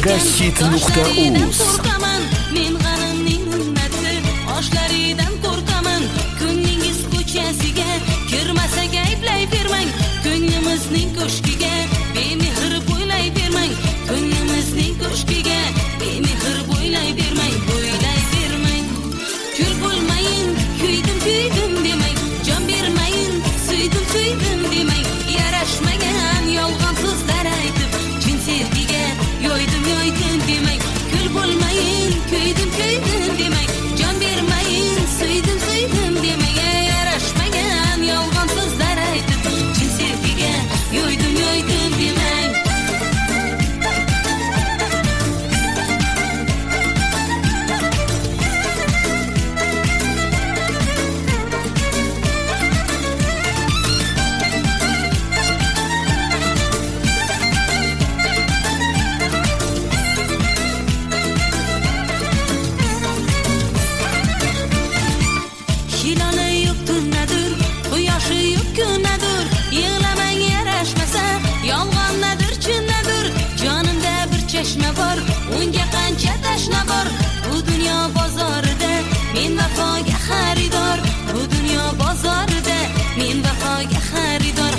megahit.uz. Men g'animning minnati oshlaridan qo'rqaman. Ko'nglingiz ko'chasiga kirmasak ayblayvermang. Ko'nglimizning ko'shkiga bemehr bo'ylayvermang. Ko'nglimizning ko'shkiga bemehr bo'ylayvermang. Bo'ylayvermang. Kul bo'lmayin, kuydim demang. Jon bermayin, suydim demang. Yarashmagan yolg'on so'zlar aytib chin sevgiga yo'ydim demang. Kul bo'lmayin, kuydim demang. Jon bermayin, suydim demang. Yarashmagan yolg'on so'zlar aytib chin sevgiga yo'ydim demang. Hiloli yo'q tunnadir, quyoshi yo'q kunnadir. Yig'lamang yarashmasa, yolg'onnadir chinnadir. Jonimda bir chashma bor, unga qancha tashna bor. Bu dunyo bozorida men vafoga xaridor. Bu dunyo bozorida men vafoga xaridor.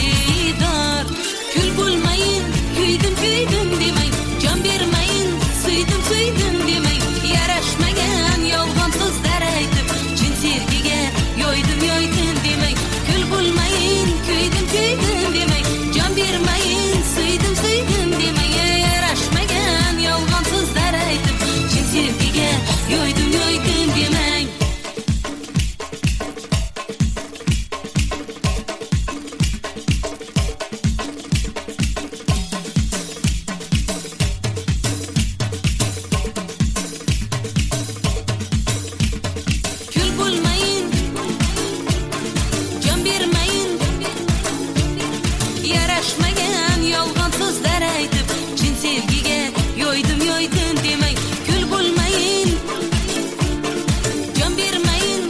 Kul bo'lmayin, kuydim demang. Jon bermayin, suydim demang. Yarashmagan yolg'on so'zlar aytib chin sevgiga yo'ydim demang. Kul bo'lmayin, kuydim demang. Jon bermayin, suydim demang. Yarashmagan yolg'on so'zlar aytib chin sevgiga yo'ydim demang. Kul bo'lmayin, jon bermayin. Yarashmagan yolg'on so'zlar aytib chin sevgiga yo'ydim demang. Kul bo'lmayin, jon bermayin.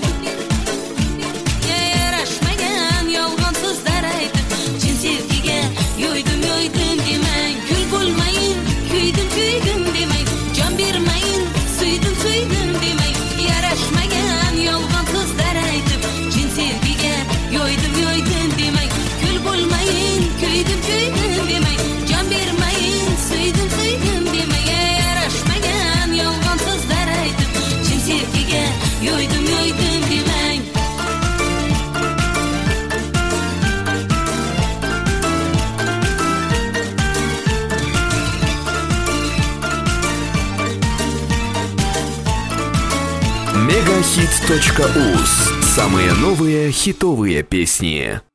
Yarashmagan yolg'on so'zlar aytib chin sevgiga yo'ydim demang. Kul bo'lmayin, kuydim demang. Jon bermayin, suydim demang. Yarashmagan yolg'on so'zlar aytib chin sevgiga yo'ydim demang. Kul bo'lmayin, kuydim demang. Jon bermayin, suydim demang. Yarashmagan yolg'on so'zlar aytib chin sevgiga yo'ydim demang. megahit.uz. Самые новые хитовые песни.